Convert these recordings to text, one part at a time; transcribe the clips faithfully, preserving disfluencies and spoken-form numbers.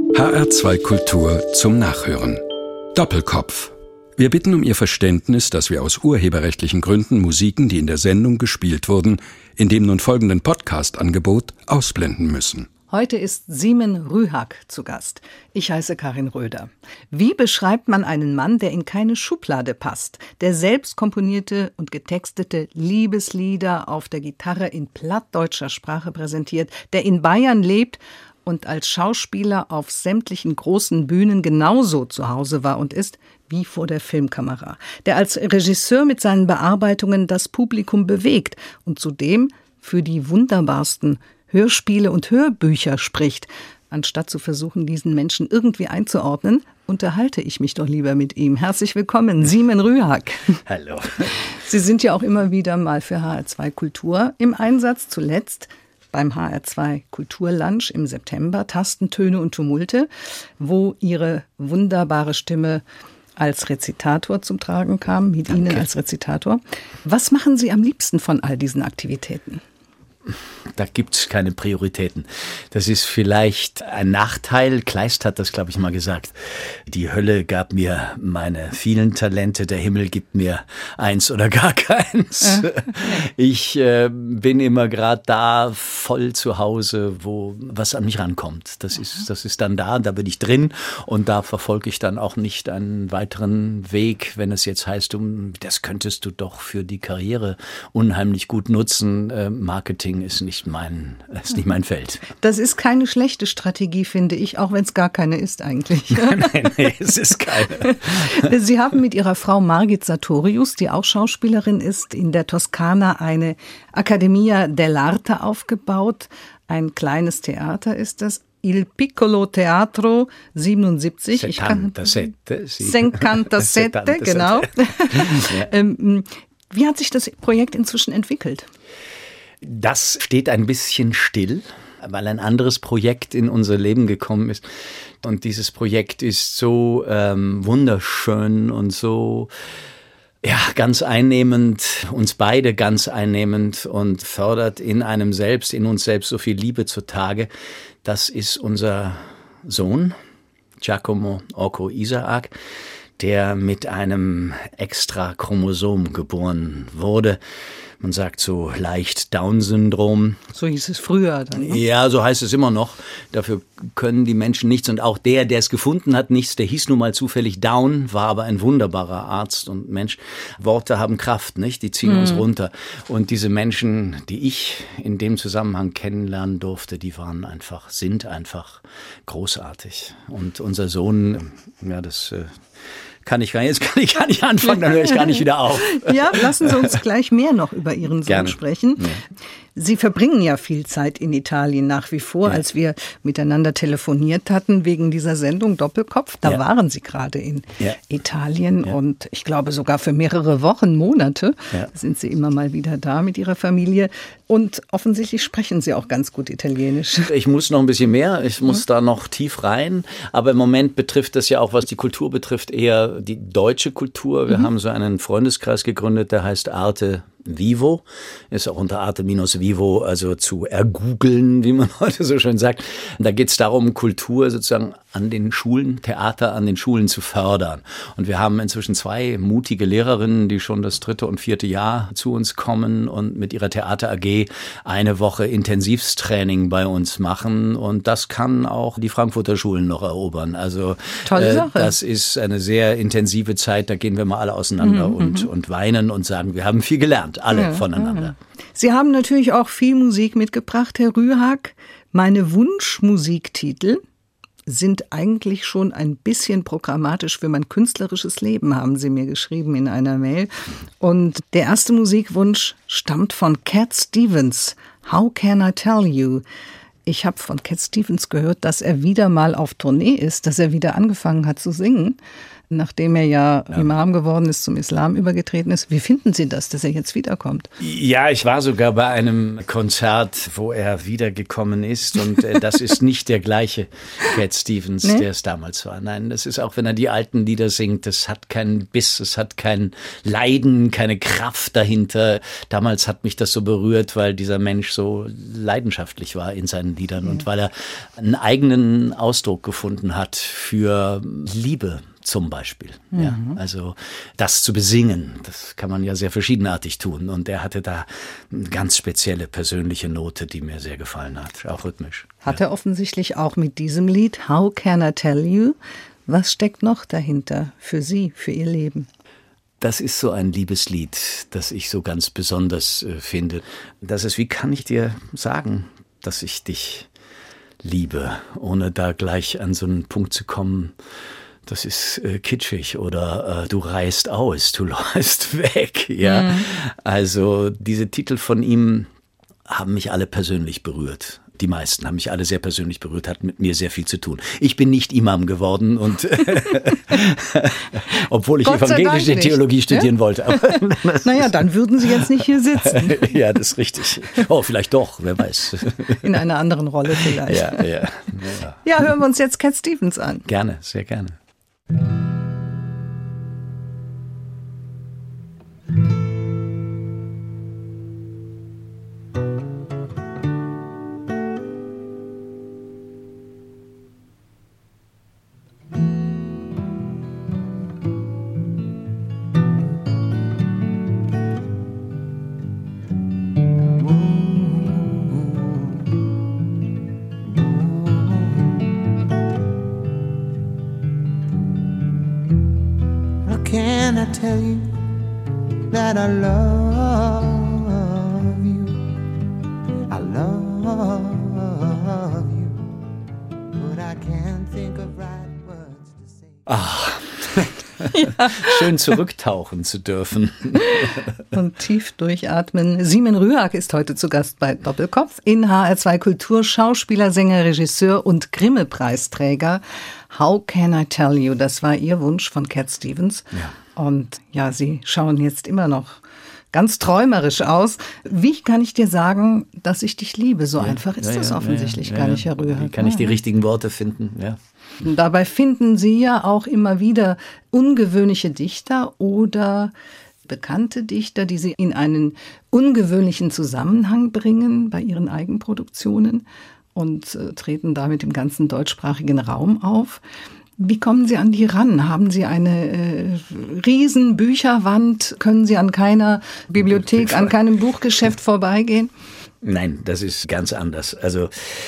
H R zwei Kultur zum Nachhören. Doppelkopf. Wir bitten um Ihr Verständnis, dass wir aus urheberrechtlichen Gründen Musiken, die in der Sendung gespielt wurden, in dem nun folgenden Podcast-Angebot ausblenden müssen. Heute ist Simen Rühak zu Gast. Ich heiße Karin Röder. Wie beschreibt man einen Mann, der in keine Schublade passt, der selbst komponierte und getextete Liebeslieder auf der Gitarre in plattdeutscher Sprache präsentiert, der in Bayern lebt und als Schauspieler auf sämtlichen großen Bühnen genauso zu Hause war und ist wie vor der Filmkamera, der als Regisseur mit seinen Bearbeitungen das Publikum bewegt und zudem für die wunderbarsten Hörspiele und Hörbücher spricht. Anstatt zu versuchen, diesen Menschen irgendwie einzuordnen, unterhalte ich mich doch lieber mit ihm. Herzlich willkommen, Simen Rühak. Hallo. Sie sind ja auch immer wieder mal für H R zwei Kultur im Einsatz, zuletzt beim H R zwei Kulturlunch im September, Tasten, Töne und Tumulte, wo Ihre wunderbare Stimme als Rezitator zum Tragen kam, mit Danke. Ihnen als Rezitator. Was machen Sie am liebsten von all diesen Aktivitäten? Da gibt es keine Prioritäten. Das ist vielleicht ein Nachteil. Kleist hat das, glaube ich, mal gesagt. Die Hölle gab mir meine vielen Talente, der Himmel gibt mir eins oder gar keins. Ja. Ich äh, bin immer gerade da, voll zu Hause, wo was an mich rankommt. Das ist, das ist dann da, da bin ich drin und da verfolge ich dann auch nicht einen weiteren Weg, wenn es jetzt heißt, um, das könntest du doch für die Karriere unheimlich gut nutzen. Äh, Marketing ist nicht mein, ist nicht mein Feld. Das ist keine schlechte Strategie, finde ich, auch wenn es gar keine ist eigentlich. nein, nein, nee, es ist keine. Sie haben mit Ihrer Frau Margit Sartorius, die auch Schauspielerin ist, in der Toskana eine Accademia dell'Arte aufgebaut. Ein kleines Theater ist das. Il Piccolo Teatro siebenundsiebzig. Settantasette. Settantasette, genau. Ja. Wie hat sich das Projekt inzwischen entwickelt? Das steht ein bisschen still, weil ein anderes Projekt in unser Leben gekommen ist. Und dieses Projekt ist so ähm, wunderschön und so ja ganz einnehmend, uns beide ganz einnehmend und fördert in einem selbst, in uns selbst so viel Liebe zutage. Das ist unser Sohn, Giacomo Orko Isaak, der mit einem extra Chromosom geboren wurde. Man sagt so leicht Down-Syndrom. So hieß es früher dann, ne? Ja, so heißt es immer noch. Dafür können die Menschen nichts. Und auch der, der es gefunden hat, nichts. Der hieß nun mal zufällig Down, war aber ein wunderbarer Arzt und Mensch. Worte haben Kraft, nicht? Die ziehen mhm. uns runter. Und diese Menschen, die ich in dem Zusammenhang kennenlernen durfte, die waren einfach, sind einfach großartig. Und unser Sohn, ja, das kann ich gar nicht, jetzt kann ich gar nicht anfangen, dann höre ich gar nicht wieder auf. Ja, lassen Sie uns gleich mehr noch über Ihren Sohn Gerne. sprechen. Ja. Sie verbringen ja viel Zeit in Italien nach wie vor, ja. Als wir miteinander telefoniert hatten wegen dieser Sendung Doppelkopf. Da ja. waren Sie gerade in ja. Italien ja. und ich glaube sogar für mehrere Wochen, Monate ja. sind Sie immer mal wieder da mit Ihrer Familie. Und offensichtlich sprechen Sie auch ganz gut Italienisch. Ich muss noch ein bisschen mehr, ich muss ja. da noch tief rein. Aber im Moment betrifft das ja auch, was die Kultur betrifft, eher die deutsche Kultur. Wir mhm. haben so einen Freundeskreis gegründet, der heißt Arte Vivo, ist auch unter Arte minus Vivo, also zu ergoogeln, wie man heute so schön sagt. Da geht es darum, Kultur sozusagen an den Schulen, Theater an den Schulen zu fördern. Und wir haben inzwischen zwei mutige Lehrerinnen, die schon das dritte und vierte Jahr zu uns kommen und mit ihrer Theater A G eine Woche Intensivstraining bei uns machen. Und das kann auch die Frankfurter Schulen noch erobern. Also Tolle Sache. Äh, das ist eine sehr intensive Zeit, da gehen wir mal alle auseinander mhm, und, und weinen und sagen, wir haben viel gelernt. Alle ja, voneinander. Ja. Sie haben natürlich auch viel Musik mitgebracht, Herr Rühak. Meine Wunschmusiktitel sind eigentlich schon ein bisschen programmatisch für mein künstlerisches Leben, haben Sie mir geschrieben in einer Mail. Und der erste Musikwunsch stammt von Cat Stevens. How Can I Tell You? Ich habe von Cat Stevens gehört, dass er wieder mal auf Tournee ist, dass er wieder angefangen hat zu singen. nachdem er ja, ja Imam geworden ist, zum Islam übergetreten ist. Wie finden Sie das, dass er jetzt wiederkommt? Ja, ich war sogar bei einem Konzert, wo er wiedergekommen ist und äh, das ist nicht der gleiche Cat Stevens, nee? der es damals war. Nein, das ist auch, wenn er die alten Lieder singt, das hat keinen Biss, es hat kein Leiden, keine Kraft dahinter. Damals hat mich das so berührt, weil dieser Mensch so leidenschaftlich war in seinen Liedern mhm. und weil er einen eigenen Ausdruck gefunden hat für Liebe. Zum Beispiel. Mhm. Ja, also das zu besingen, das kann man ja sehr verschiedenartig tun. Und er hatte da eine ganz spezielle persönliche Note, die mir sehr gefallen hat, auch rhythmisch. Hat ja. er offensichtlich auch mit diesem Lied How Can I Tell You? Was steckt noch dahinter für Sie, für Ihr Leben? Das ist so ein Liebeslied, das ich so ganz besonders äh, finde. Das ist, wie kann ich dir sagen, dass ich dich liebe, ohne da gleich an so einen Punkt zu kommen, das ist äh, kitschig oder äh, du reist aus, du läufst weg. Ja, mhm. Also diese Titel von ihm haben mich alle persönlich berührt. Die meisten haben mich alle sehr persönlich berührt, hatten mit mir sehr viel zu tun. Ich bin nicht Imam geworden und obwohl ich evangelische Theologie studieren ja? wollte. Aber naja, dann würden Sie jetzt nicht hier sitzen. Ja, das ist richtig. Oh, vielleicht doch, wer weiß. In einer anderen Rolle vielleicht. Ja, ja, ja. Ja, hören wir uns jetzt Cat Stevens an. Gerne, sehr gerne. Can I tell you that I love you? I love you, but I can't think of right words to say. Ach, ja. Schön zurücktauchen zu dürfen. Und tief durchatmen. Simen Rühak ist heute zu Gast bei Doppelkopf in H R zwei Kultur, Schauspieler, Sänger, Regisseur und Grimme-Preisträger. How Can I Tell You? Das war Ihr Wunsch von Cat Stevens. Ja. Und ja, Sie schauen jetzt immer noch ganz träumerisch aus. Wie kann ich dir sagen, dass ich dich liebe? So ja, einfach ist ja, das ja, offensichtlich ja, ja, gar nicht, Herr Rühak. Wie kann ich die richtigen Worte finden? Ja. Und dabei finden Sie ja auch immer wieder ungewöhnliche Dichter oder bekannte Dichter, die Sie in einen ungewöhnlichen Zusammenhang bringen bei Ihren Eigenproduktionen und äh, treten damit im ganzen deutschsprachigen Raum auf. Wie kommen Sie an die ran? Haben Sie eine äh, riesen Bücherwand? Können Sie an keiner Bibliothek, an keinem Buchgeschäft vorbeigehen? Nein, das ist ganz anders. Also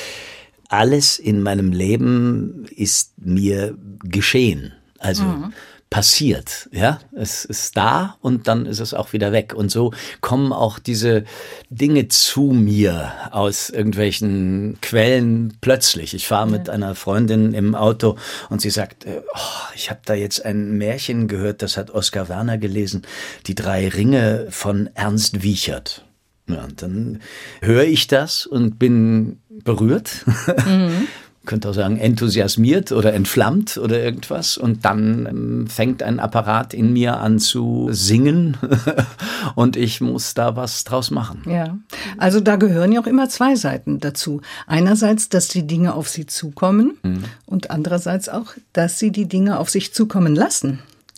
alles in meinem Leben ist mir geschehen. Also mhm. passiert, ja, es ist da und dann ist es auch wieder weg und so kommen auch diese Dinge zu mir aus irgendwelchen Quellen plötzlich. Ich fahre mit einer Freundin im Auto und sie sagt, oh, ich habe da jetzt ein Märchen gehört, das hat Oskar Werner gelesen, die drei Ringe von Ernst Wiechert. Ja, und dann höre ich das und bin berührt. Mhm. Könnte auch sagen, enthusiasmiert oder entflammt oder irgendwas. Und dann ähm, fängt ein Apparat in mir an zu singen und ich muss da was draus machen. Ja, also da gehören ja auch immer zwei Seiten dazu. Einerseits, dass die Dinge auf Sie zukommen mhm. und andererseits auch, dass Sie die Dinge auf sich zukommen lassen.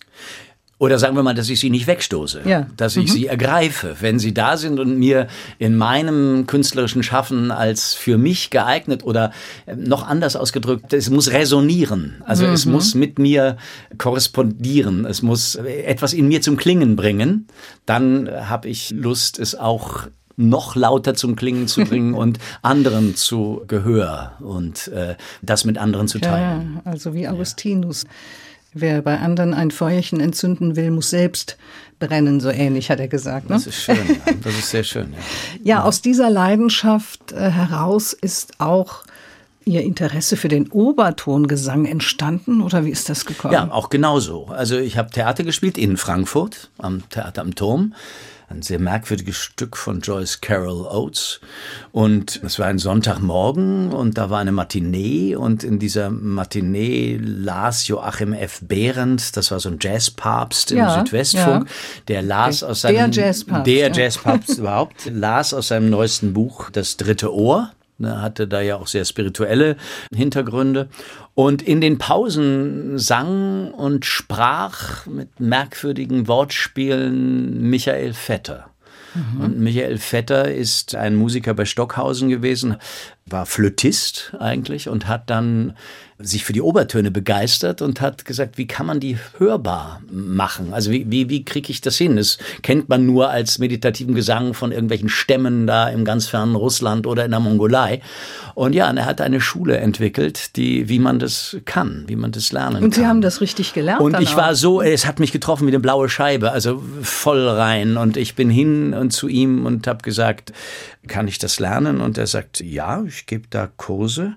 Oder sagen wir mal, dass ich sie nicht wegstoße, ja. dass ich mhm. sie ergreife, wenn sie da sind und mir in meinem künstlerischen Schaffen als für mich geeignet oder noch anders ausgedrückt, es muss resonieren, also mhm. es muss mit mir korrespondieren, es muss etwas in mir zum Klingen bringen, dann habe ich Lust, es auch noch lauter zum Klingen zu bringen und anderen zu Gehör und äh, das mit anderen zu teilen. Ja, also wie Augustinus. Ja. Wer bei anderen ein Feuerchen entzünden will, muss selbst brennen, so ähnlich hat er gesagt. Ne? Das ist schön, ja. Das ist sehr schön. Ja, ja, aus dieser Leidenschaft äh, heraus ist auch Ihr Interesse für den Obertongesang entstanden oder wie ist das gekommen? Ja, auch genauso. Also ich habe Theater gespielt in Frankfurt, am Theater am Turm. ein sehr merkwürdiges Stück von Joyce Carol Oates. Und es war ein Sonntagmorgen und da war eine Matinee und in dieser Matinee las Joachim F. Behrendt, das war so ein Jazzpapst im ja, Südwestfunk, ja. der las aus seinem... Der Jazzpapst. Der ja. Jazzpapst überhaupt, las aus seinem neuesten Buch Das dritte Ohr. Er hatte da ja auch sehr spirituelle Hintergründe. Und in den Pausen sang und sprach mit merkwürdigen Wortspielen Michael Vetter. Mhm. Und Michael Vetter ist ein Musiker bei Stockhausen gewesen, war Flötist eigentlich und hat dann sich für die Obertöne begeistert und hat gesagt, wie kann man die hörbar machen? Also wie, wie, wie kriege ich das hin? Das kennt man nur als meditativen Gesang von irgendwelchen Stämmen da im ganz fernen Russland oder in der Mongolei. Und ja, und er hat eine Schule entwickelt, die, wie man das kann, wie man das lernen kann. Und Sie haben das richtig gelernt? Und dann ich auch. war so, es hat mich getroffen wie eine blaue Scheibe, also voll rein. Und ich bin hin und zu ihm und habe gesagt, kann ich das lernen? Und er sagt, ja, ich gebe da Kurse.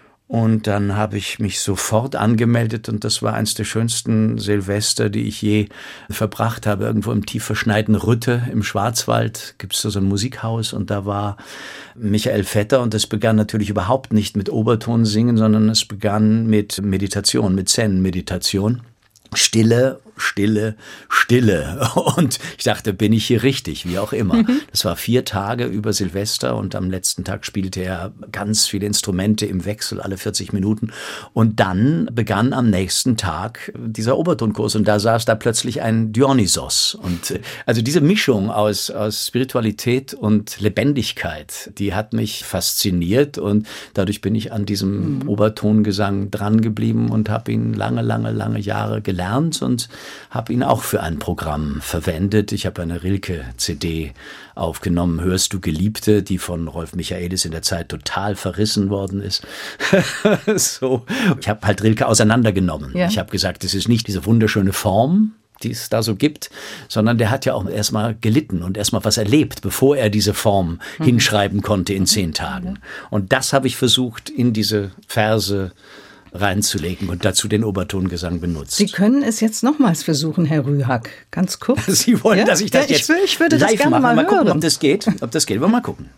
Und dann habe ich mich sofort angemeldet und das war eins der schönsten Silvester, die ich je verbracht habe. Irgendwo im tief verschneiten Rütte im Schwarzwald gibt es da so ein Musikhaus und da war Michael Vetter und es begann natürlich überhaupt nicht mit Oberton singen, sondern es begann mit Meditation, mit Zen-Meditation. Stille, Stille, Stille. Und ich dachte, bin ich hier richtig, wie auch immer. Mhm. Das war vier Tage über Silvester und am letzten Tag spielte er ganz viele Instrumente im Wechsel, alle vierzig Minuten. Und dann begann am nächsten Tag dieser Obertonkurs und da saß da plötzlich ein Dionysos. Und also diese Mischung aus, aus Spiritualität und Lebendigkeit, die hat mich fasziniert und dadurch bin ich an diesem mhm. Obertongesang dran geblieben und habe ihn lange, lange, lange Jahre gelernt. Gelernt und habe ihn auch für ein Programm verwendet. Ich habe eine Rilke-C D aufgenommen, Hörst du Geliebte, die von Rolf Michaelis in der Zeit total verrissen worden ist. so. Ich habe halt Rilke auseinandergenommen. Ja. Ich habe gesagt, es ist nicht diese wunderschöne Form, die es da so gibt, sondern der hat ja auch erstmal gelitten und erstmal was erlebt, bevor er diese Form mhm. hinschreiben konnte in zehn Tagen. Und das habe ich versucht, in diese Verse reinzulegen und dazu den Obertongesang benutzt. Sie können es jetzt nochmals versuchen, Herr Rühak. Ganz kurz. Sie wollen, ja? dass ich das ja, ich, jetzt will, ich würde live das gerne machen. mal, mal hören. gucken, ob das geht. Ob das geht. Wollen wir mal gucken.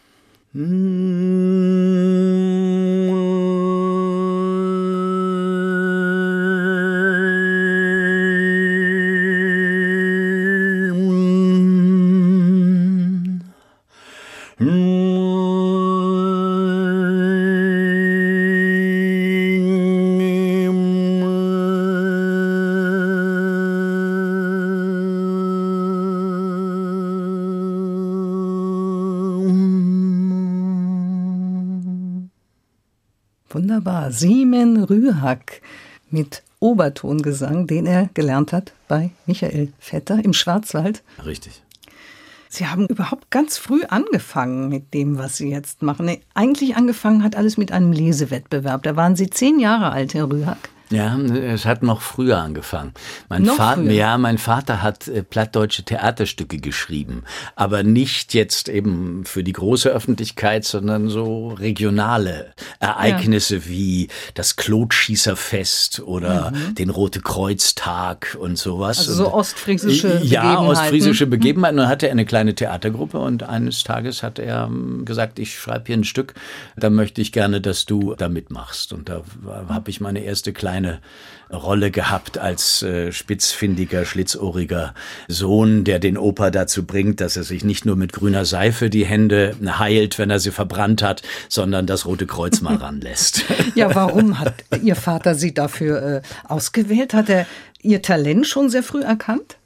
Wunderbar. Simen Rühak mit Obertongesang, den er gelernt hat bei Michael Vetter im Schwarzwald. Richtig. Sie haben überhaupt ganz früh angefangen mit dem, was Sie jetzt machen. Eigentlich angefangen hat alles mit einem Lesewettbewerb. Da waren Sie zehn Jahre alt, Herr Rühak. Ja, es hat noch früher angefangen. Mein noch Vater, früher. Ja, mein Vater hat äh, plattdeutsche Theaterstücke geschrieben, aber nicht jetzt eben für die große Öffentlichkeit, sondern so regionale Ereignisse ja. wie das Klotschießerfest oder mhm. den Rote-Kreuz-Tag und sowas. Also so ostfriesische und, ja, Begebenheiten. Ja, ostfriesische Begebenheiten. Und dann hatte er eine kleine Theatergruppe und eines Tages hat er gesagt, ich schreibe hier ein Stück, da möchte ich gerne, dass du da mitmachst. Und da habe ich meine erste kleine eine Rolle gehabt als äh, spitzfindiger, schlitzohriger Sohn, der den Opa dazu bringt, dass er sich nicht nur mit grüner Seife die Hände heilt, wenn er sie verbrannt hat, sondern das Rote Kreuz mal ranlässt. Ja, warum hat Ihr Vater Sie dafür äh, ausgewählt? Hat er Ihr Talent schon sehr früh erkannt?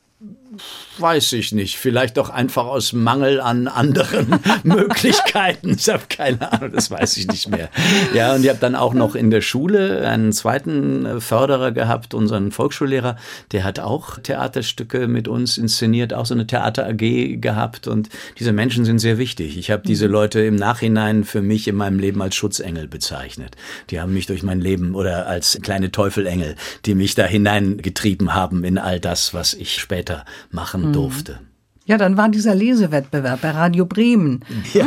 Weiß ich nicht. Vielleicht auch einfach aus Mangel an anderen Möglichkeiten. Ich habe keine Ahnung, das weiß ich nicht mehr. Ja, und ich habe dann auch noch in der Schule einen zweiten Förderer gehabt, unseren Volksschullehrer. Der hat auch Theaterstücke mit uns inszeniert, auch so eine Theater-A G gehabt. Und diese Menschen sind sehr wichtig. Ich habe diese Leute im Nachhinein für mich in meinem Leben als Schutzengel bezeichnet. Die haben mich durch mein Leben oder als kleine Teufelengel, die mich da hineingetrieben haben in all das, was ich später machen durfte. Ja, dann war dieser Lesewettbewerb bei Radio Bremen. Ja,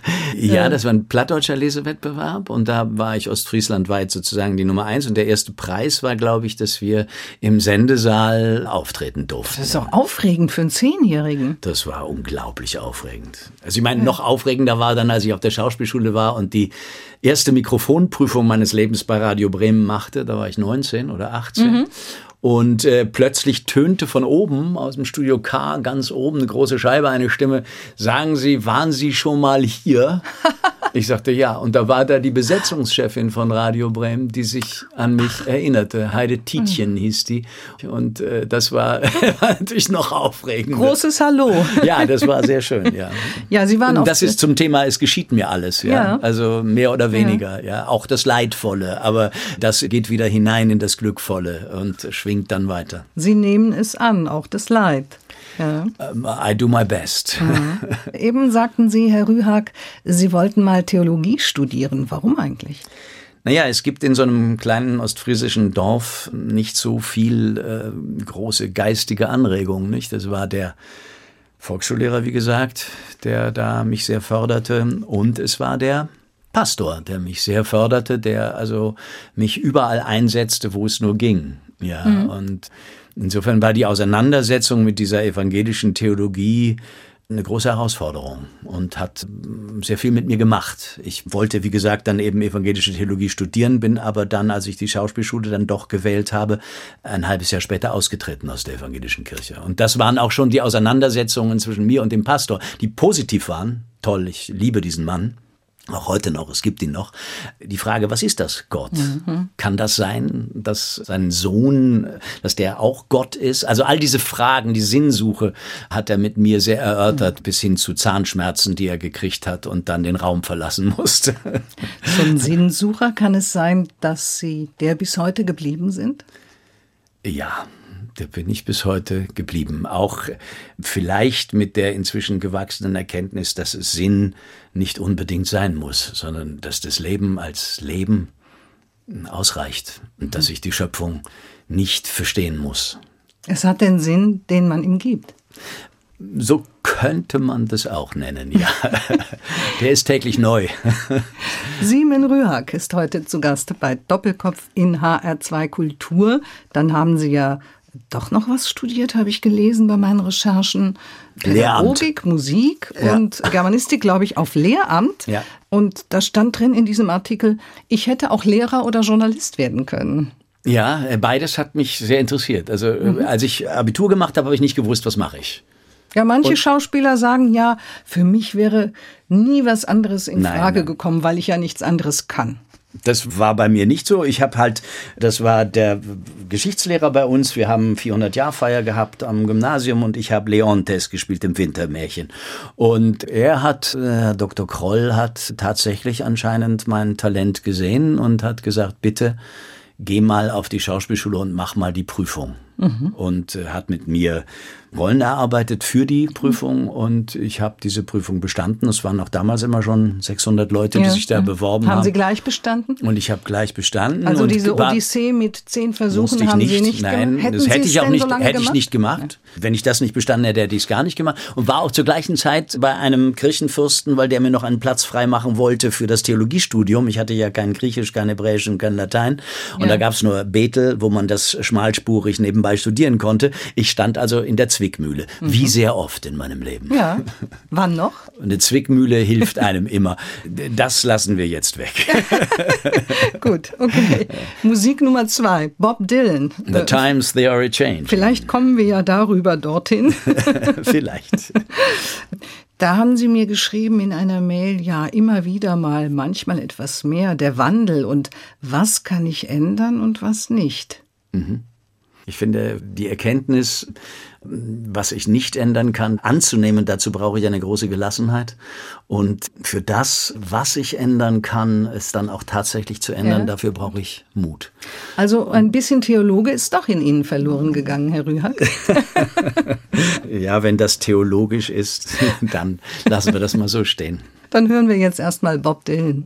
ja, das war ein plattdeutscher Lesewettbewerb und da war ich ostfrieslandweit sozusagen die Nummer eins und der erste Preis war, glaube ich, dass wir im Sendesaal auftreten durften. Das ist doch aufregend für einen Zehnjährigen. Das war unglaublich aufregend. Also ich meine, noch aufregender war dann, als ich auf der Schauspielschule war und die erste Mikrofonprüfung meines Lebens bei Radio Bremen machte. Da war ich neunzehn oder achtzehn. Mhm. Und äh, plötzlich tönte von oben, aus dem Studio K, ganz oben, eine große Scheibe, eine Stimme, sagen Sie, waren Sie schon mal hier? Ich sagte ja. Und da war da die Besetzungschefin von Radio Bremen, die sich an mich erinnerte. Heide Tietjen hieß die. Und äh, das war, war natürlich noch aufregend. Großes Hallo. Ja, das war sehr schön, ja. Ja, Sie waren auch. Das ist zum Thema, es geschieht mir alles, ja. ja. Also mehr oder weniger, ja. ja. Auch das Leidvolle, aber das geht wieder hinein in das Glückvolle und schwingt dann weiter. Sie nehmen es an, auch das Leid. Ja. I do my best. Mhm. Eben sagten Sie, Herr Rühag, Sie wollten mal Theologie studieren. Warum eigentlich? Naja, es gibt in so einem kleinen ostfriesischen Dorf nicht so viel äh, große geistige Anregungen, nicht? Das war der Volksschullehrer, wie gesagt, der da mich sehr förderte, und es war der Pastor, der mich sehr förderte, der also mich überall einsetzte, wo es nur ging. Ja, mhm. Und insofern war die Auseinandersetzung mit dieser evangelischen Theologie eine große Herausforderung und hat sehr viel mit mir gemacht. Ich wollte, wie gesagt, dann eben evangelische Theologie studieren, bin aber dann, als ich die Schauspielschule dann doch gewählt habe, ein halbes Jahr später ausgetreten aus der evangelischen Kirche. Und das waren auch schon die Auseinandersetzungen zwischen mir und dem Pastor, die positiv waren. Toll, ich liebe diesen Mann. Auch heute noch, es gibt ihn noch. Die Frage, was ist das, Gott? Mhm. Kann das sein, dass sein Sohn, dass der auch Gott ist? Also all diese Fragen, die Sinnsuche hat er mit mir sehr erörtert, mhm. bis hin zu Zahnschmerzen, die er gekriegt hat und dann den Raum verlassen musste. So ein Sinnsucher, kann es sein, dass Sie der bis heute geblieben sind? Ja. Da bin ich bis heute geblieben. Auch vielleicht mit der inzwischen gewachsenen Erkenntnis, dass es Sinn nicht unbedingt sein muss, sondern dass das Leben als Leben ausreicht und dass ich die Schöpfung nicht verstehen muss. Es hat den Sinn, den man ihm gibt. So könnte man das auch nennen, ja. Der ist täglich neu. Simen Rühag ist heute zu Gast bei Doppelkopf in H R zwei Kultur. Dann haben Sie ja doch noch was studiert, habe ich gelesen bei meinen Recherchen. Pädagogik, Musik ja. und Germanistik, glaube ich, auf Lehramt. Ja. Und da stand drin in diesem Artikel, ich hätte auch Lehrer oder Journalist werden können. Ja, beides hat mich sehr interessiert. Also mhm. als ich Abitur gemacht habe, habe ich nicht gewusst, was mache ich. Ja, manche und Schauspieler sagen ja, für mich wäre nie was anderes in nein, Frage nein. gekommen, weil ich ja nichts anderes kann. Das war bei mir nicht so. Ich habe halt, das war der Geschichtslehrer bei uns. Wir haben vierhundert-Jahr-Feier gehabt am Gymnasium und ich habe Leontes gespielt im Wintermärchen. Und er hat, äh, Doktor Kroll hat tatsächlich anscheinend mein Talent gesehen und hat gesagt, bitte geh mal auf die Schauspielschule und mach mal die Prüfung. Mhm. Und äh, hat mit mir Rollen erarbeitet für die Prüfung und ich habe diese Prüfung bestanden. Es waren auch damals immer schon sechshundert Leute, die ja, sich da ja. beworben haben. Haben Sie gleich bestanden? Und ich habe gleich bestanden. Also und diese Odyssee mit zehn Versuchen haben nicht. Sie nicht Nein, gemacht? Hätten das hätte Sie ich auch nicht, so hätte gemacht? ich nicht gemacht. Ja. Wenn ich das nicht bestanden hätte, hätte ich es gar nicht gemacht. Und war auch zur gleichen Zeit bei einem Kirchenfürsten, weil der mir noch einen Platz freimachen wollte für das Theologiestudium. Ich hatte ja kein Griechisch, kein Hebräisch und kein Latein. Und ja. da gab es nur Bethel, wo man das schmalspurig nebenbei studieren konnte. Ich stand also in der Zwickmühle. Mhm. Wie sehr oft in meinem Leben. Ja. Wann noch? Eine Zwickmühle hilft einem immer. Das lassen wir jetzt weg. Gut, okay. Musik Nummer zwei, Bob Dylan. The times they are a change. Vielleicht kommen wir ja darüber dorthin. Vielleicht. Da haben Sie mir geschrieben in einer Mail, ja, immer wieder mal, manchmal etwas mehr, der Wandel und was kann ich ändern und was nicht. Mhm. Ich finde, die Erkenntnis, was ich nicht ändern kann, anzunehmen, dazu brauche ich eine große Gelassenheit. Und für das, was ich ändern kann, es dann auch tatsächlich zu ändern, ja. dafür brauche ich Mut. Also ein bisschen Theologe ist doch in Ihnen verloren gegangen, Herr Rühag. Ja, wenn das theologisch ist, dann lassen wir das mal so stehen. Dann hören wir jetzt erstmal Bob Dylan.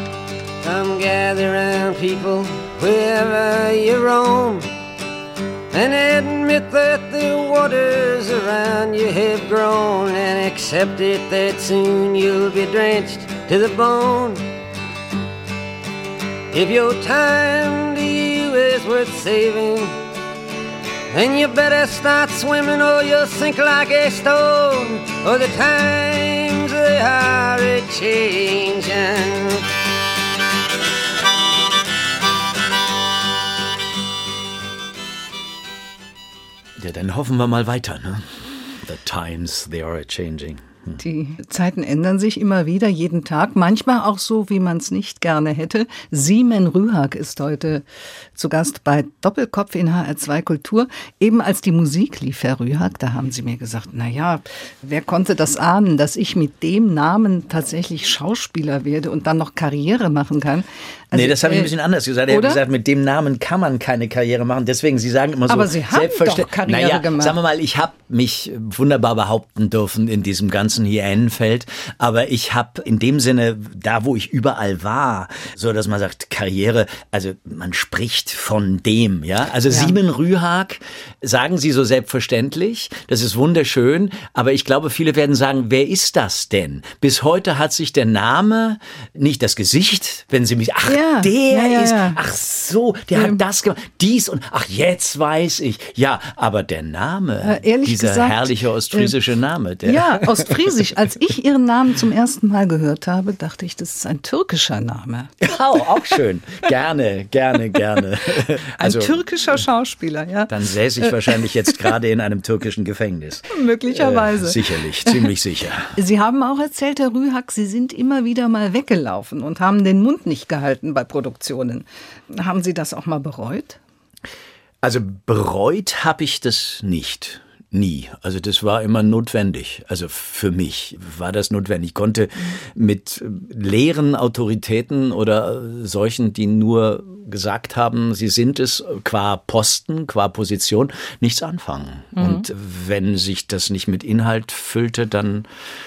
Come gather round, people, wherever you roam, and admit that the waters around you have grown, and accept it that soon you'll be drenched to the bone. If your time to you is worth saving, then you better start swimming or you'll sink like a stone, or the times they are a-changing. Ja, dann hoffen wir mal weiter, ne? The times, they are a-changing. Die Zeiten ändern sich immer wieder, jeden Tag, manchmal auch so, wie man es nicht gerne hätte. Simen Rühak ist heute zu Gast bei Doppelkopf in H R zwei Kultur. Eben als die Musik lief, Herr Rühak, da haben Sie mir gesagt, na ja, wer konnte das ahnen, dass ich mit dem Namen tatsächlich Schauspieler werde und dann noch Karriere machen kann? Also, nee, das habe ich ein bisschen anders gesagt. Er hat gesagt, mit dem Namen kann man keine Karriere machen. Deswegen, Sie sagen immer so, aber Sie haben doch Karriere naja, gemacht. Sagen wir mal, ich habe mich wunderbar behaupten dürfen in diesem ganzen Hyänenfeld. Aber ich habe in dem Sinne, da wo ich überall war, so dass man sagt, Karriere, also man spricht von dem, ja. Also ja. Simen Rühak, sagen Sie so selbstverständlich. Das ist wunderschön. Aber ich glaube, viele werden sagen, wer ist das denn? Bis heute hat sich der Name, nicht das Gesicht, wenn Sie mich, ach, Ja, der ja, ja, ist, ja. ach so, der ähm, hat das gemacht, dies und, ach, jetzt weiß ich. Ja, aber der Name, äh, dieser gesagt, herrliche ostfriesische äh, Name. Der ja, ostfriesisch. Als ich Ihren Namen zum ersten Mal gehört habe, dachte ich, das ist ein türkischer Name. Oh, auch schön. Gerne, gerne, gerne. Also, ein türkischer Schauspieler, ja. Dann säße ich wahrscheinlich jetzt gerade in einem türkischen Gefängnis. Möglicherweise. Äh, sicherlich, ziemlich sicher. Sie haben auch erzählt, Herr Rühak, Sie sind immer wieder mal weggelaufen und haben den Mund nicht gehalten bei Produktionen. Haben Sie das auch mal bereut? Also bereut habe ich das nicht. Nie. Also das war immer notwendig. Also für mich war das notwendig. Ich konnte mit leeren Autoritäten oder solchen, die nur gesagt haben, sie sind es qua Posten, qua Position, nichts anfangen. Mhm. Und wenn sich das nicht mit Inhalt füllte, dann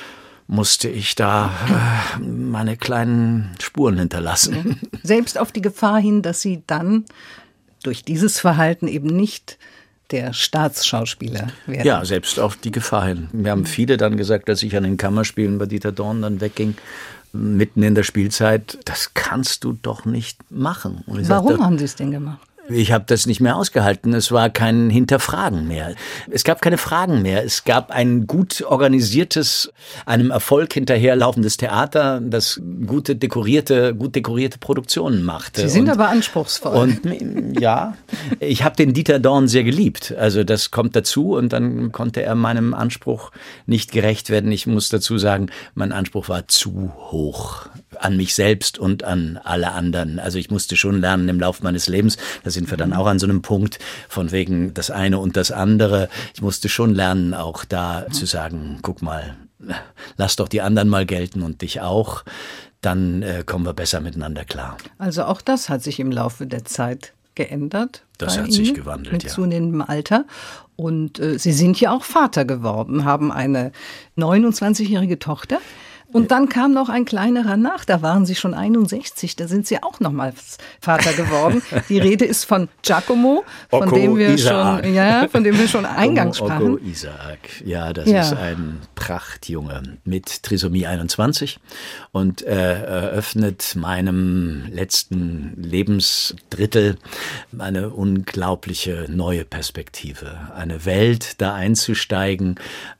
musste ich da äh, meine kleinen Spuren hinterlassen. Selbst auf die Gefahr hin, dass Sie dann durch dieses Verhalten eben nicht der Staatsschauspieler werden. Ja, selbst auf die Gefahr hin. Wir haben viele dann gesagt, dass ich an den Kammerspielen bei Dieter Dorn dann wegging, mitten in der Spielzeit, das kannst du doch nicht machen. Und ich Warum sagte, haben Sie es denn gemacht? Ich habe das nicht mehr ausgehalten. Es war kein Hinterfragen mehr. Es gab keine Fragen mehr. Es gab ein gut organisiertes, einem Erfolg hinterherlaufendes Theater, das gute dekorierte, gut dekorierte Produktionen machte. Sie sind und, aber anspruchsvoll. Und ja, ich habe den Dieter Dorn sehr geliebt. Also das kommt dazu und dann konnte er meinem Anspruch nicht gerecht werden. Ich muss dazu sagen, mein Anspruch war zu hoch an mich selbst und an alle anderen. Also ich musste schon lernen im Laufe meines Lebens, da sind wir dann auch an so einem Punkt von wegen das eine und das andere. Ich musste schon lernen, auch da zu sagen, guck mal, lass doch die anderen mal gelten und dich auch. Dann äh, kommen wir besser miteinander klar. Also auch das hat sich im Laufe der Zeit geändert. Das hat sich gewandelt, mit ja. Mit zunehmendem Alter. Und äh, Sie sind ja auch Vater geworden, haben eine neunundzwanzigjährige Tochter. Und dann kam noch ein kleinerer nach, da waren Sie schon einundsechzig, da sind Sie auch nochmals Vater geworden. Die Rede ist von Giacomo, von Oko dem wir Isaak. schon, ja, von dem wir schon eingangs sprachen. Oko Isaak, ja, das ja. ist ein Prachtjunge mit Trisomie einundzwanzig und äh, eröffnet meinem letzten Lebensdrittel eine unglaubliche neue Perspektive, eine Welt da einzusteigen,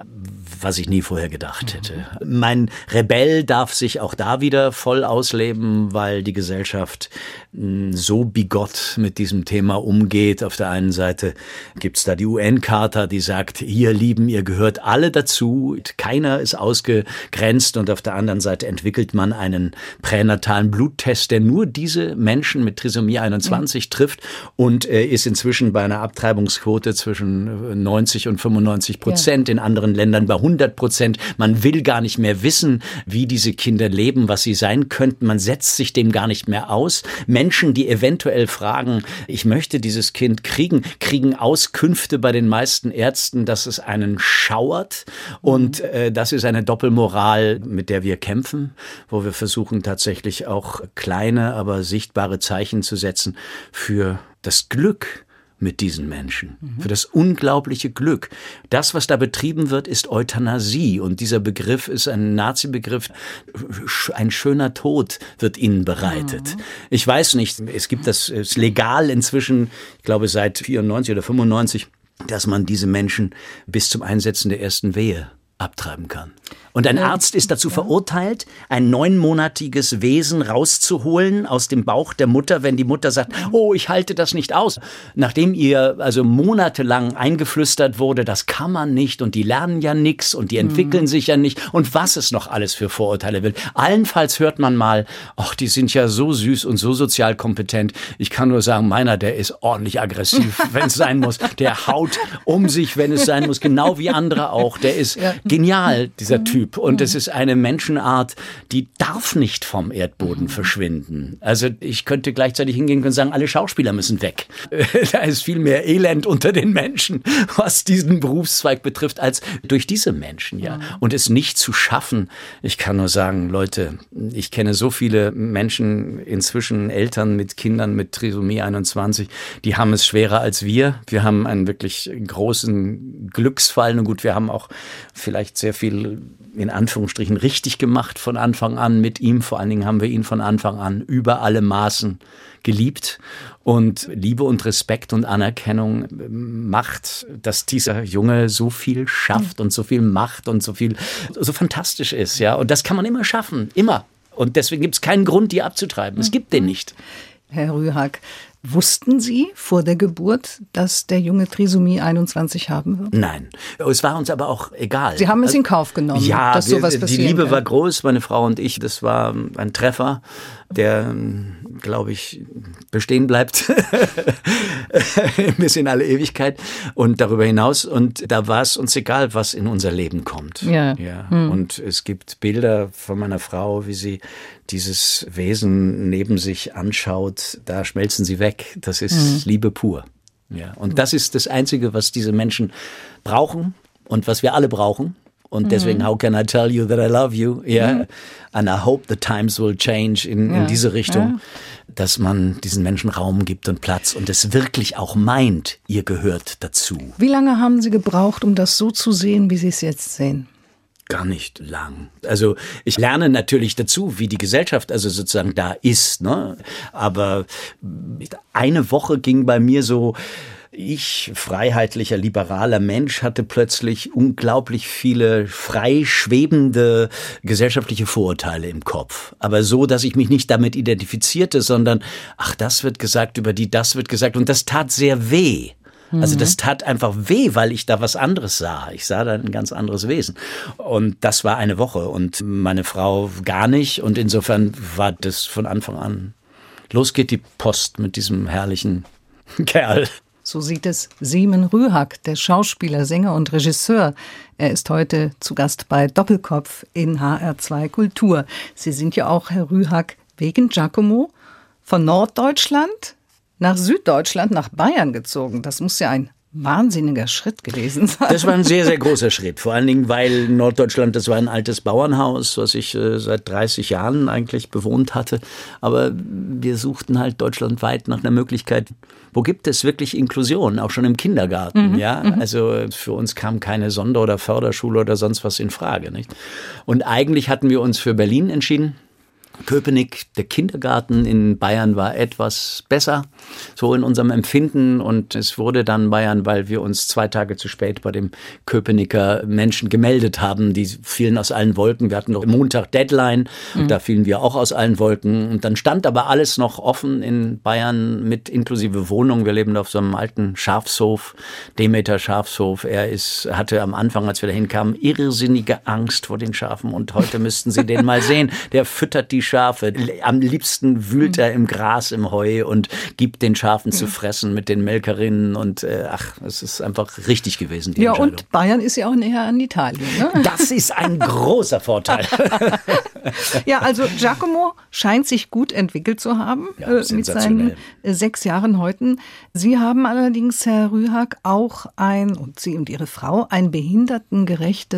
was ich nie vorher gedacht hätte. Mhm. Mein Rebell darf sich auch da wieder voll ausleben, weil die Gesellschaft so bigott mit diesem Thema umgeht. Auf der einen Seite gibt's da die U N-Charta, die sagt, ihr Lieben, ihr gehört alle dazu, keiner ist ausgegrenzt, und auf der anderen Seite entwickelt man einen pränatalen Bluttest, der nur diese Menschen mit Trisomie einundzwanzig mhm. trifft und äh, ist inzwischen bei einer Abtreibungsquote zwischen neunzig und fünfundneunzig Prozent, ja. in anderen Ländern bei hundert Prozent. Man will gar nicht mehr wissen, wie diese Kinder leben, was sie sein könnten. Man setzt sich dem gar nicht mehr aus. Menschen, die eventuell fragen, ich möchte dieses Kind kriegen, kriegen Auskünfte bei den meisten Ärzten, dass es einen schauert. Und äh, das ist eine Doppelmoral, mit der wir kämpfen, wo wir versuchen tatsächlich auch kleine, aber sichtbare Zeichen zu setzen für das Glück mit diesen Menschen, mhm. für das unglaubliche Glück. Das, was da betrieben wird, ist Euthanasie und dieser Begriff ist ein Nazi-Begriff. Ein schöner Tod wird ihnen bereitet. Mhm. Ich weiß nicht, es gibt das, ist legal inzwischen, ich glaube seit vierundneunzig oder fünfundneunzig, dass man diese Menschen bis zum Einsetzen der ersten Wehe abtreiben kann. Und ein Arzt ist dazu verurteilt, ein neunmonatiges Wesen rauszuholen aus dem Bauch der Mutter, wenn die Mutter sagt, oh, ich halte das nicht aus. Nachdem ihr also monatelang eingeflüstert wurde, das kann man nicht und die lernen ja nichts und die entwickeln mhm. sich ja nicht und was es noch alles für Vorurteile will. Allenfalls hört man mal, ach, die sind ja so süß und so sozial kompetent. Ich kann nur sagen, meiner, der ist ordentlich aggressiv, wenn es sein muss. Der haut um sich, wenn es sein muss, genau wie andere auch. Der ist genial, dieser Typ. Und es ist eine Menschenart, die darf nicht vom Erdboden verschwinden. Also ich könnte gleichzeitig hingehen und sagen, alle Schauspieler müssen weg. Da ist viel mehr Elend unter den Menschen, was diesen Berufszweig betrifft, als durch diese Menschen, ja. Und es nicht zu schaffen. Ich kann nur sagen, Leute, ich kenne so viele Menschen, inzwischen Eltern mit Kindern mit Trisomie einundzwanzig, die haben es schwerer als wir. Wir haben einen wirklich großen Glücksfall. Und gut, wir haben auch vielleicht sehr viel in Anführungsstrichen richtig gemacht von Anfang an mit ihm. Vor allen Dingen haben wir ihn von Anfang an über alle Maßen geliebt. Und Liebe und Respekt und Anerkennung macht, dass dieser Junge so viel schafft und so viel macht und so viel, so fantastisch ist. Ja, und das kann man immer schaffen, immer. Und deswegen gibt es keinen Grund, die abzutreiben. Es gibt den nicht. Herr Rühag, wussten Sie vor der Geburt, dass der Junge Trisomie einundzwanzig haben wird? Nein, es war uns aber auch egal. Sie haben es in Kauf genommen, ja, dass sowas wir, passieren die Liebe kann. war groß, meine Frau und ich. Das war ein Treffer, der, glaube ich, bestehen bleibt bis in alle Ewigkeit und darüber hinaus. Und da war es uns egal, was in unser Leben kommt. Ja. Ja. Hm. Und es gibt Bilder von meiner Frau, wie sie dieses Wesen neben sich anschaut. Da schmelzen sie weg. Das ist hm. Liebe pur. Ja. Und das ist das Einzige, was diese Menschen brauchen und was wir alle brauchen. Und deswegen, mhm. how can I tell you that I love you? Yeah. Mhm. And I hope the times will change in, ja. in diese Richtung, ja. dass man diesen Menschen Raum gibt und Platz und es wirklich auch meint, ihr gehört dazu. Wie lange haben Sie gebraucht, um das so zu sehen, wie Sie es jetzt sehen? Gar nicht lang. Also ich lerne natürlich dazu, wie die Gesellschaft also sozusagen da ist, ne? Aber eine Woche ging bei mir so. Ich, freiheitlicher, liberaler Mensch, hatte plötzlich unglaublich viele frei schwebende gesellschaftliche Vorurteile im Kopf. Aber so, dass ich mich nicht damit identifizierte, sondern, ach, das wird gesagt über die, das wird gesagt. Und das tat sehr weh. Also das tat einfach weh, weil ich da was anderes sah. Ich sah da ein ganz anderes Wesen. Und das war eine Woche und meine Frau gar nicht. Und insofern war das von Anfang an. Los geht die Post mit diesem herrlichen Kerl. So sieht es Seemen Rühag, der Schauspieler, Sänger und Regisseur. Er ist heute zu Gast bei Doppelkopf in H R zwei Kultur. Sie sind ja auch, Herr Rühag, wegen Giacomo von Norddeutschland nach Süddeutschland, nach Bayern gezogen. Das muss ja ein wahnsinniger Schritt gewesen sein. Das war ein sehr, sehr großer Schritt. Vor allen Dingen, weil Norddeutschland, das war ein altes Bauernhaus, was ich äh, seit dreißig Jahren eigentlich bewohnt hatte. Aber wir suchten halt deutschlandweit nach einer Möglichkeit, wo gibt es wirklich Inklusion, auch schon im Kindergarten. Mhm. Ja, also für uns kam keine Sonder- oder Förderschule oder sonst was in Frage, nicht? Und eigentlich hatten wir uns für Berlin entschieden. Köpenick, der Kindergarten in Bayern war etwas besser, so in unserem Empfinden. Und es wurde dann Bayern, weil wir uns zwei Tage zu spät bei dem Köpenicker Menschen gemeldet haben. Die fielen aus allen Wolken. Wir hatten noch Montag Deadline, mhm. da fielen wir auch aus allen Wolken. Und dann stand aber alles noch offen in Bayern mit inklusive Wohnung. Wir leben auf so einem alten Schafshof, Demeter Schafshof. Er ist, hatte am Anfang, als wir da hinkamen, irrsinnige Angst vor den Schafen. Und heute müssten Sie den mal sehen. Der füttert die Schafe. Am liebsten wühlt er im Gras, im Heu und gibt den Schafen zu fressen mit den Melkerinnen. Und äh, ach, es ist einfach richtig gewesen, die ja, Entscheidung. Und Bayern ist ja auch näher an Italien. Ne? Das ist ein großer Vorteil. Ja, also Giacomo scheint sich gut entwickelt zu haben ja, äh, mit seinen äh, sechs Jahren heute. Sie haben allerdings, Herr Rühag, auch ein, und Sie und Ihre Frau, ein behindertengerechtes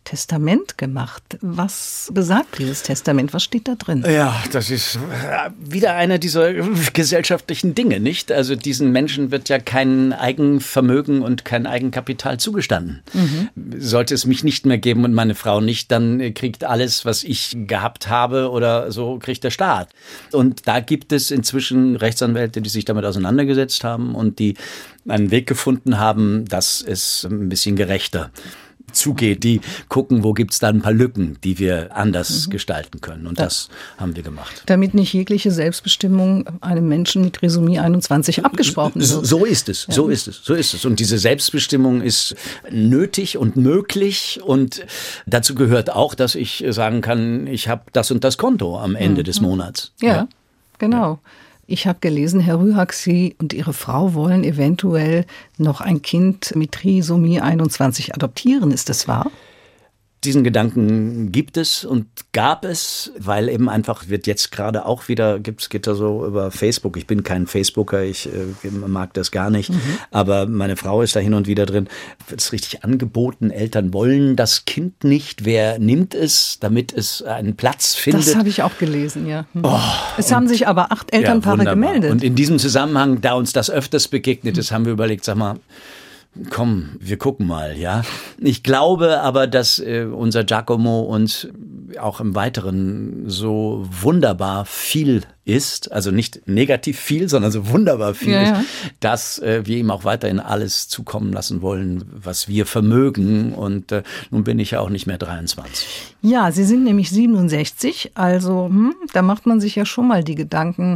Testament gemacht. Was besagt dieses Testament? Was steht da drin? Ja, das ist wieder einer dieser gesellschaftlichen Dinge, nicht? Also diesen Menschen wird ja kein Eigenvermögen und kein Eigenkapital zugestanden. Mhm. Sollte es mich nicht mehr geben und meine Frau nicht, dann kriegt alles, was ich gehabt habe oder so, kriegt der Staat. Und da gibt es inzwischen Rechtsanwälte, die sich damit auseinandergesetzt haben und die einen Weg gefunden haben, dass es ein bisschen gerechter zugeht, die gucken, wo gibt es da ein paar Lücken, die wir anders mhm. gestalten können. Und das ja. haben wir gemacht. Damit nicht jegliche Selbstbestimmung einem Menschen mit Trisomie einundzwanzig abgesprochen wird. So, so ist es, ja. so ist es, so ist es. Und diese Selbstbestimmung ist nötig und möglich. Und dazu gehört auch, dass ich sagen kann, ich habe das und das Konto am Ende mhm. des Monats. Ja, ja. genau. Ja. Ich habe gelesen, Herr Rühak, Sie und Ihre Frau wollen eventuell noch ein Kind mit Trisomie einundzwanzig adoptieren. Ist das wahr? Diesen Gedanken gibt es und gab es, weil eben einfach wird jetzt gerade auch wieder, gibt's, geht da so über Facebook, ich bin kein Facebooker, ich äh, mag das gar nicht, mhm. aber meine Frau ist da hin und wieder drin, wird es richtig angeboten, Eltern wollen das Kind nicht, wer nimmt es, damit es einen Platz findet? Das habe ich auch gelesen, ja. Mhm. Oh, es haben sich aber acht Elternpaare ja, gemeldet. Und in diesem Zusammenhang, da uns das öfters begegnet ist, mhm. haben wir überlegt, sag mal, komm, wir gucken mal, ja. Ich glaube aber, dass äh, unser Giacomo uns auch im Weiteren so wunderbar viel ist, also nicht negativ viel, sondern so wunderbar viel ja, ist, ja. dass äh, wir ihm auch weiterhin alles zukommen lassen wollen, was wir vermögen. Und äh, nun bin ich ja auch nicht mehr dreiundzwanzig. Ja, Sie sind nämlich siebenundsechzig, also hm, da macht man sich ja schon mal die Gedanken,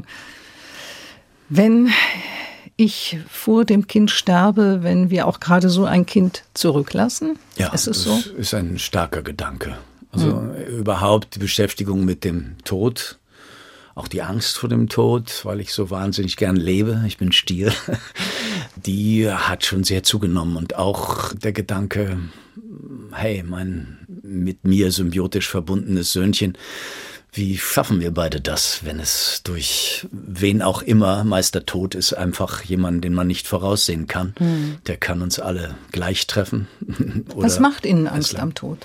wenn ich vor dem Kind sterbe, wenn wir auch gerade so ein Kind zurücklassen? Ja, ist es so? Das ist ein starker Gedanke. Also hm. überhaupt die Beschäftigung mit dem Tod, auch die Angst vor dem Tod, weil ich so wahnsinnig gern lebe, ich bin Stier, die hat schon sehr zugenommen. Und auch der Gedanke, hey, mein mit mir symbiotisch verbundenes Söhnchen, wie schaffen wir beide das, wenn es durch wen auch immer, Meister Tod ist einfach jemand, den man nicht voraussehen kann. Hm. Der kann uns alle gleich treffen. Was macht Ihnen Angst am Tod?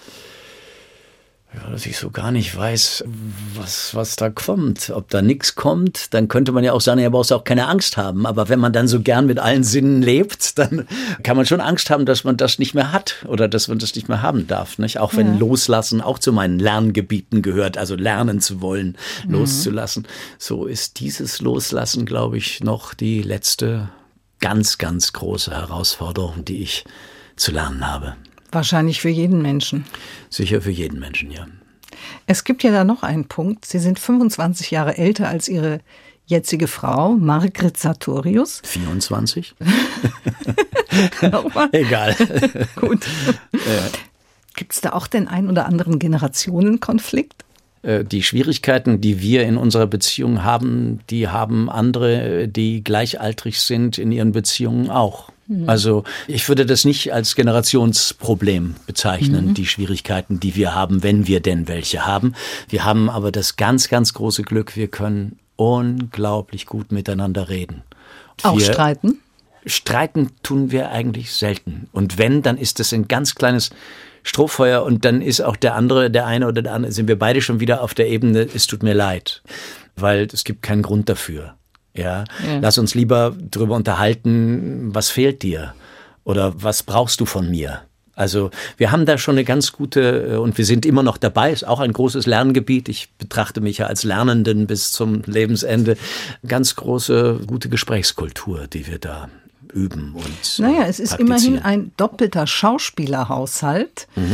Ja, dass ich so gar nicht weiß, was, was da kommt. Ob da nichts kommt, dann könnte man ja auch sagen, ja, brauchst du auch keine Angst haben. Aber wenn man dann so gern mit allen Sinnen lebt, dann kann man schon Angst haben, dass man das nicht mehr hat oder dass man das nicht mehr haben darf. Nicht? Auch wenn ja. Loslassen auch zu meinen Lerngebieten gehört, also lernen zu wollen, mhm. loszulassen. So ist dieses Loslassen, glaube ich, noch die letzte ganz, ganz große Herausforderung, die ich zu lernen habe. Wahrscheinlich für jeden Menschen. Sicher für jeden Menschen, ja. Es gibt ja da noch einen Punkt. Sie sind fünfundzwanzig Jahre älter als Ihre jetzige Frau, Margret Sartorius. vierundzwanzig? Nochmal? Egal. Gut. Ja. Gibt es da auch den einen oder anderen Generationenkonflikt? Die Schwierigkeiten, die wir in unserer Beziehung haben, die haben andere, die gleichaltrig sind, in ihren Beziehungen auch. Also ich würde das nicht als Generationsproblem bezeichnen, mhm. die Schwierigkeiten, die wir haben, wenn wir denn welche haben. Wir haben aber das ganz, ganz große Glück, wir können unglaublich gut miteinander reden. Auch wir streiten? Streiten tun wir eigentlich selten. Und wenn, dann ist das ein ganz kleines Strohfeuer und dann ist auch der andere, der eine oder der andere, sind wir beide schon wieder auf der Ebene, es tut mir leid, weil es gibt keinen Grund dafür. Ja, ja. Lass uns lieber drüber unterhalten, was fehlt dir oder was brauchst du von mir? Also wir haben da schon eine ganz gute, und wir sind immer noch dabei, ist auch ein großes Lerngebiet. Ich betrachte mich ja als Lernenden bis zum Lebensende. Ganz große, gute Gesprächskultur, die wir da üben und Naja, es ist immerhin ein doppelter Schauspielerhaushalt. Mhm.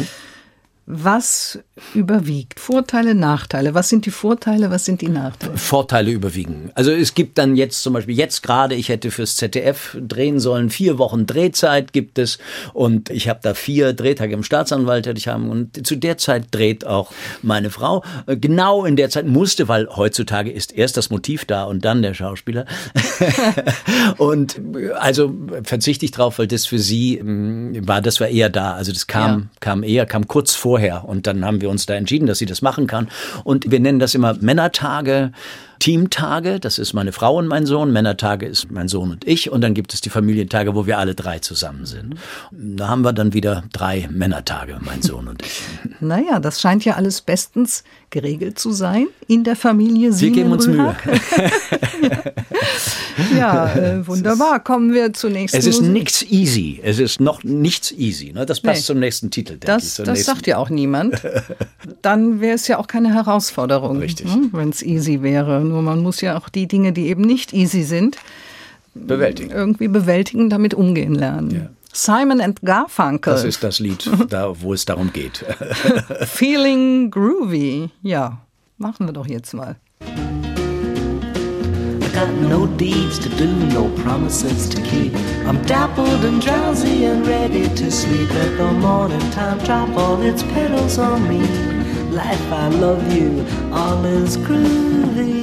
Was überwiegt? Vorteile, Nachteile? Was sind die Vorteile, was sind die Nachteile? Vorteile überwiegen. Also es gibt dann jetzt zum Beispiel, jetzt gerade, ich hätte fürs Z D F drehen sollen, vier Wochen Drehzeit gibt es und ich habe da vier Drehtage im Staatsanwalt hätte ich haben und zu der Zeit dreht auch meine Frau. Genau in der Zeit musste, weil heutzutage ist erst das Motiv da und dann der Schauspieler. Und also verzichte ich drauf, weil das für sie war, das war eher da. Also das kam, ja. kam eher, kam kurz vor vorher. Und dann haben wir uns da entschieden, dass sie das machen kann. Und wir nennen das immer Männertage, Teamtage, das ist meine Frau und mein Sohn, Männertage ist mein Sohn und ich und dann gibt es die Familientage, wo wir alle drei zusammen sind. Da haben wir dann wieder drei Männertage, mein Sohn und ich. Naja, das scheint ja alles bestens geregelt zu sein in der Familie Siemen. Wir geben uns Mühe. Ja, äh, wunderbar. Kommen wir zur nächsten Es ist Musik. nichts easy, es ist noch nichts easy. Ne? Das passt Nee. zum nächsten Titel, denke Das, ich. Zum das nächsten. sagt ja auch niemand. Dann wäre es ja auch keine Herausforderung, Richtig. ne, wenn es easy wäre. Nur man muss ja auch die Dinge, die eben nicht easy sind, Bewältigen. irgendwie bewältigen, damit umgehen lernen. Ja. Simon and Garfunkel, Das ist das Lied, da, wo es darum geht. Feeling Groovy. Ja, machen wir doch jetzt mal. Got no deeds to do, no promises to keep. I'm dappled and drowsy and ready to sleep. Let the morning time drop all its petals on me. Life, I love you, all is groovy.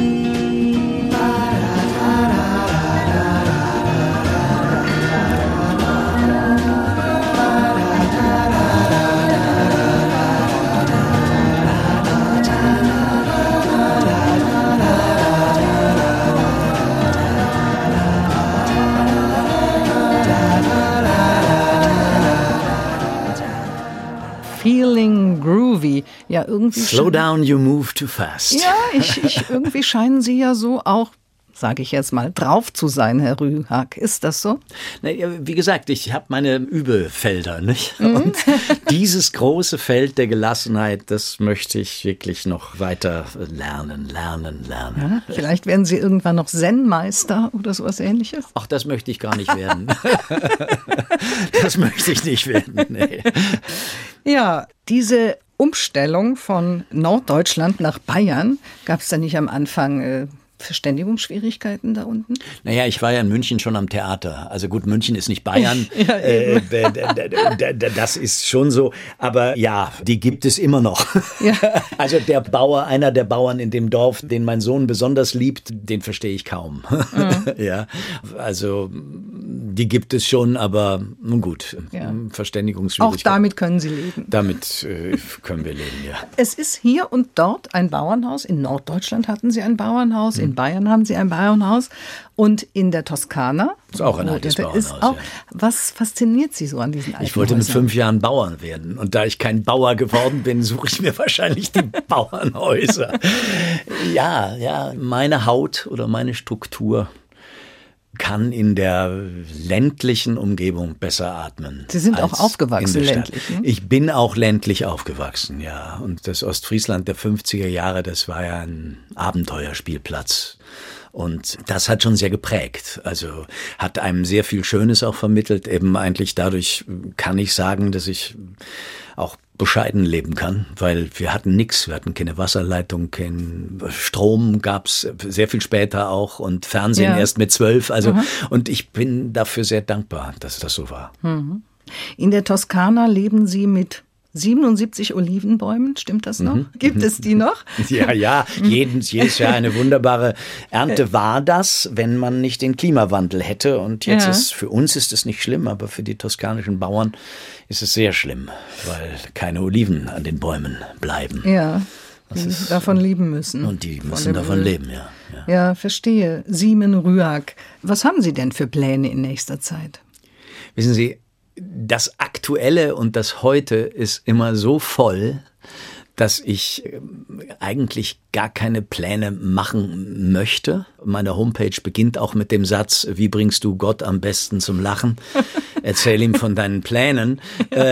Feeling Groovy. Ja, irgendwie Slow schein- down, you move too fast. Ja, ich, ich, irgendwie scheinen Sie ja so auch, sage ich jetzt mal, drauf zu sein, Herr Rühag. Ist das so? Na, ja, wie gesagt, ich habe meine Übefelder, nicht? Und dieses große Feld der Gelassenheit, das möchte ich wirklich noch weiter lernen, lernen, lernen. Ja, vielleicht werden Sie irgendwann noch Zen-Meister oder sowas Ähnliches. Ach, das möchte ich gar nicht werden. Das möchte ich nicht werden, nee. Ja, diese Umstellung von Norddeutschland nach Bayern, gab es da nicht am Anfang äh, Verständigungsschwierigkeiten da unten? Naja, ich war ja in München schon am Theater. Also gut, München ist nicht Bayern. ja, äh, d- d- d- d- das ist schon so. Aber ja, die gibt es immer noch. Ja. Also der Bauer, einer der Bauern in dem Dorf, den mein Sohn besonders liebt, den verstehe ich kaum. Mhm. Ja, also die gibt es schon, aber nun gut, Ja. Auch Verständigungsschwierigkeiten. damit können Sie leben. Damit äh, können wir leben, ja. Es ist hier und dort ein Bauernhaus. In Norddeutschland hatten Sie ein Bauernhaus, in Bayern haben Sie ein Bauernhaus und in der Toskana. Ist auch ein Oh, altes das Bauernhaus, Ist auch, ja. Was fasziniert Sie so an diesen alten Ich wollte mit Häusern? fünf Jahren Bauern werden. Und da ich kein Bauer geworden bin, suche ich mir wahrscheinlich die Bauernhäuser. Ja, ja, meine Haut oder meine Struktur kann in der ländlichen Umgebung besser atmen. Sie sind auch als aufgewachsen in der Stadt. ländlich, ne? Ich bin auch ländlich aufgewachsen, ja. Und das Ostfriesland der fünfziger Jahre, das war ja ein Abenteuerspielplatz. Und das hat schon sehr geprägt. Also hat einem sehr viel Schönes auch vermittelt. Eben eigentlich dadurch kann ich sagen, dass ich auch bescheiden leben kann, weil wir hatten nichts, wir hatten keine Wasserleitung, kein Strom gab's sehr viel später auch und Fernsehen Ja. erst mit zwölf. Also und ich bin dafür sehr dankbar, dass das so war. In der Toskana leben Sie mit siebenundsiebzig Olivenbäumen, stimmt das noch? Gibt es die noch? Ja, ja, jedes, jedes Jahr eine wunderbare Ernte war das, wenn man nicht den Klimawandel hätte. Und jetzt Ja. ist, für uns ist es nicht schlimm, aber für die toskanischen Bauern ist es sehr schlimm, weil keine Oliven an den Bäumen bleiben. Ja, die davon leben müssen. Und die Von müssen dem davon Öl. leben, ja. ja. Ja, verstehe. Siemen Rühag. Was haben Sie denn für Pläne in nächster Zeit? Wissen Sie, das Aktuelle und das Heute ist immer so voll, dass ich eigentlich gar keine Pläne machen möchte. Meine Homepage beginnt auch mit dem Satz, wie bringst du Gott am besten zum Lachen? Erzähl ihm von deinen Plänen.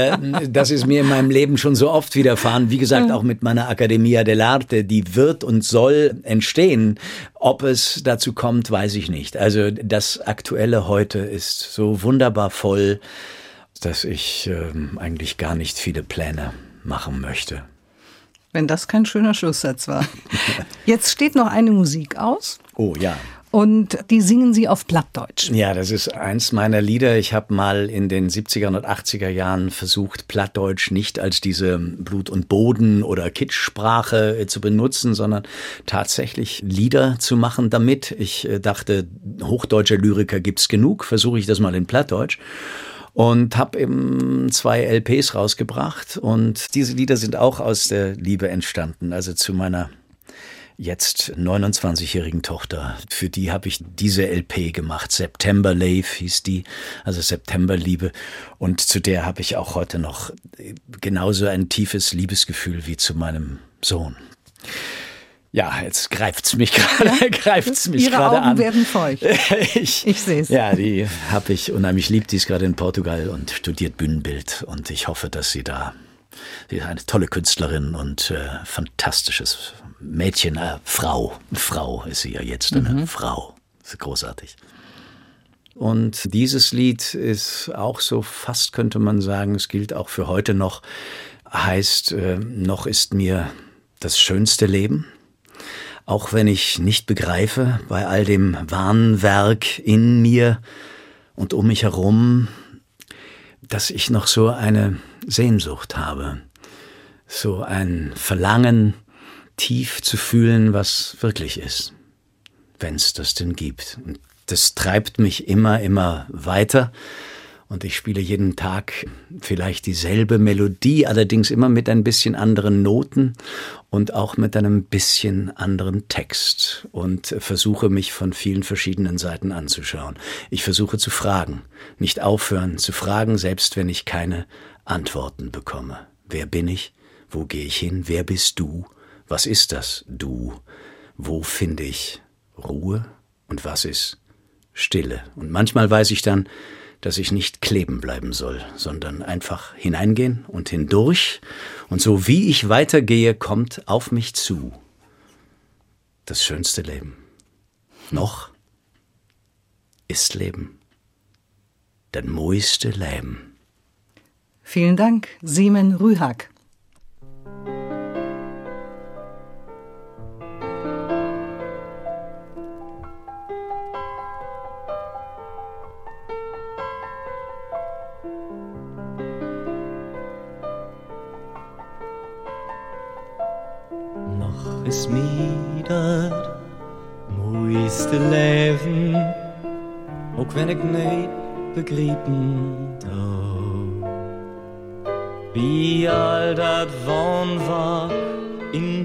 Das ist mir in meinem Leben schon so oft widerfahren. Wie gesagt, auch mit meiner Accademia dell'Arte, die wird und soll entstehen. Ob es dazu kommt, weiß ich nicht. Also das Aktuelle heute ist so wunderbar voll, dass ich äh, eigentlich gar nicht viele Pläne machen möchte. Wenn das kein schöner Schlusssatz war. Jetzt steht noch eine Musik aus Oh ja. und die singen Sie auf Plattdeutsch. Ja, das ist eins meiner Lieder. Ich habe mal in den siebziger und achtziger Jahren versucht, Plattdeutsch nicht als diese Blut- und Boden- oder Kitschsprache zu benutzen, sondern tatsächlich Lieder zu machen damit. Ich dachte, hochdeutsche Lyriker gibt's genug, versuche ich das mal in Plattdeutsch. Und habe eben zwei L Ps rausgebracht und diese Lieder sind auch aus der Liebe entstanden, also zu meiner jetzt neunundzwanzigjährigen Tochter. Für die habe ich diese L P gemacht, September Love hieß die, also Septemberliebe, und zu der habe ich auch heute noch genauso ein tiefes Liebesgefühl wie zu meinem Sohn. Ja, jetzt greift's mich gerade, ja, greift's mich Ihre gerade Augen an. werden feucht. ich ich sehe es. Ja, die habe ich unheimlich lieb. Die ist gerade in Portugal und studiert Bühnenbild. Und ich hoffe, dass sie da, sie ist eine tolle Künstlerin und äh, fantastisches Mädchen, äh, Frau. Frau ist sie ja jetzt, eine mhm. Frau. Das ist großartig. Und dieses Lied ist auch so fast, könnte man sagen, es gilt auch für heute noch, heißt, äh, noch ist mir das schönste Leben. Auch wenn ich nicht begreife, bei all dem Wahnwerk in mir und um mich herum, dass ich noch so eine Sehnsucht habe, so ein Verlangen, tief zu fühlen, was wirklich ist, wenn es das denn gibt. Und das treibt mich immer, immer weiter. Und ich spiele jeden Tag vielleicht dieselbe Melodie, allerdings immer mit ein bisschen anderen Noten und auch mit einem bisschen anderen Text und versuche mich von vielen verschiedenen Seiten anzuschauen. Ich versuche zu fragen, nicht aufhören zu fragen, selbst wenn ich keine Antworten bekomme. Wer bin ich? Wo gehe ich hin? Wer bist du? Was ist das Du? Wo finde ich Ruhe? Und was ist Stille? Und manchmal weiß ich dann, dass ich nicht kleben bleiben soll, sondern einfach hineingehen und hindurch. Und so wie ich weitergehe, kommt auf mich zu das schönste Leben. Noch ist Leben das mooiste Leben. Vielen Dank, Simen Rühak. Is me dat mooiste leven, ook wenn ik niet begrepen hou. Wie al dat woonwerk in